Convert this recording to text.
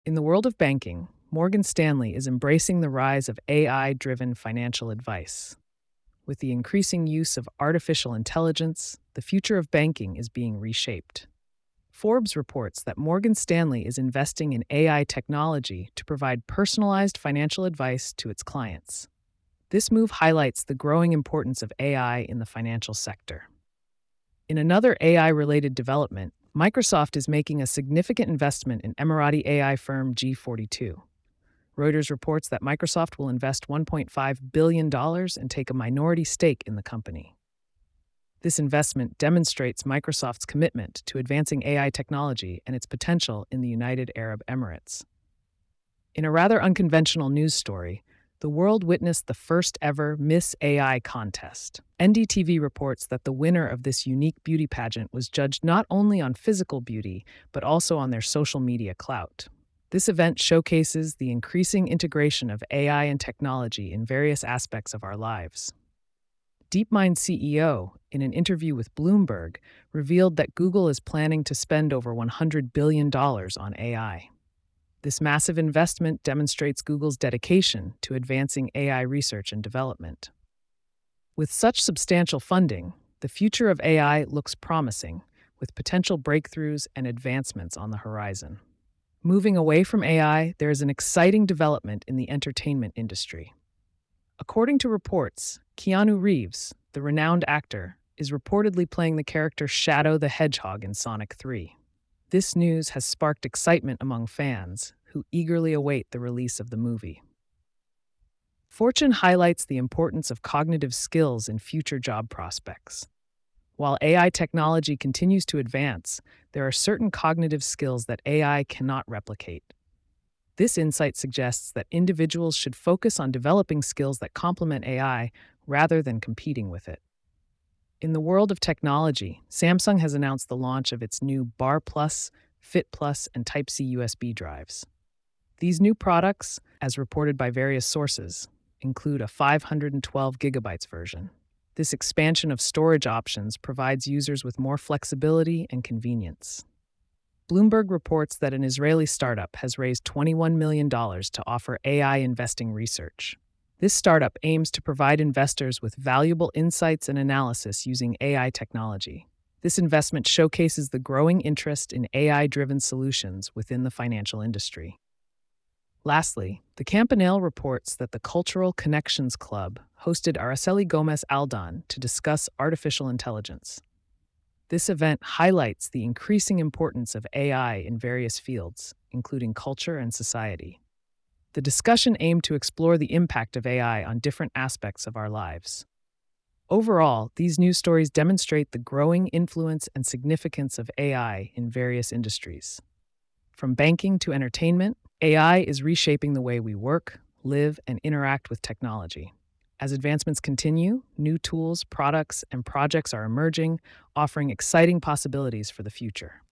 In the world of banking, Morgan Stanley is embracing the rise of AI driven financial advice. With the increasing use of artificial intelligence, the future of banking is being reshaped. Forbes reports that Morgan Stanley is investing in AI technology to provide personalized financial advice to its clients. This move highlights the growing importance of AI in the financial sector. In another AI related development, Microsoft is making a significant investment in Emirati AI firm G42. Reuters reports that Microsoft will invest $1.5 billion and take a minority stake in the company. This investment demonstrates Microsoft's commitment to advancing AI technology and its potential in the United Arab Emirates. In a rather unconventional news story, the world witnessed the first ever Miss AI contest. NDTV reports that the winner of this unique beauty pageant was judged not only on physical beauty, but also on their social media clout. This event showcases the increasing integration of AI and technology in various aspects of our lives. DeepMind CEO, in an interview with Bloomberg, revealed that Google is planning to spend over $100 billion on AI. This massive investment demonstrates Google's dedication to advancing AI research and development. With such substantial funding, the future of AI looks promising, with potential breakthroughs and advancements on the horizon. Moving away from AI, there is an exciting development in the entertainment industry. According to reports, Keanu Reeves, the renowned actor, is reportedly playing the character Shadow the Hedgehog in Sonic 3. This news has sparked excitement among fans, who eagerly await the release of the movie. Fortune highlights the importance of cognitive skills in future job prospects. While AI technology continues to advance, there are certain cognitive skills that AI cannot replicate. This insight suggests that individuals should focus on developing skills that complement AI rather than competing with it. In the world of technology, Samsung has announced the launch of its new Bar Plus, Fit Plus, and Type-C USB drives. These new products, as reported by various sources, include a 512 gigabytes version. This expansion of storage options provides users with more flexibility and convenience. Bloomberg reports that an Israeli startup has raised $21 million to offer AI investing research. This startup aims to provide investors with valuable insights and analysis using AI technology. This investment showcases the growing interest in AI-driven solutions within the financial industry. Lastly, the Campanile reports that the Cultural Connections Club hosted Araceli Gomez Aldan to discuss artificial intelligence. This event highlights the increasing importance of AI in various fields, including culture and society. The discussion aimed to explore the impact of AI on different aspects of our lives. Overall, these news stories demonstrate the growing influence and significance of AI in various industries. From banking to entertainment, AI is reshaping the way we work, live, and interact with technology. As advancements continue, new tools, products, and projects are emerging, offering exciting possibilities for the future.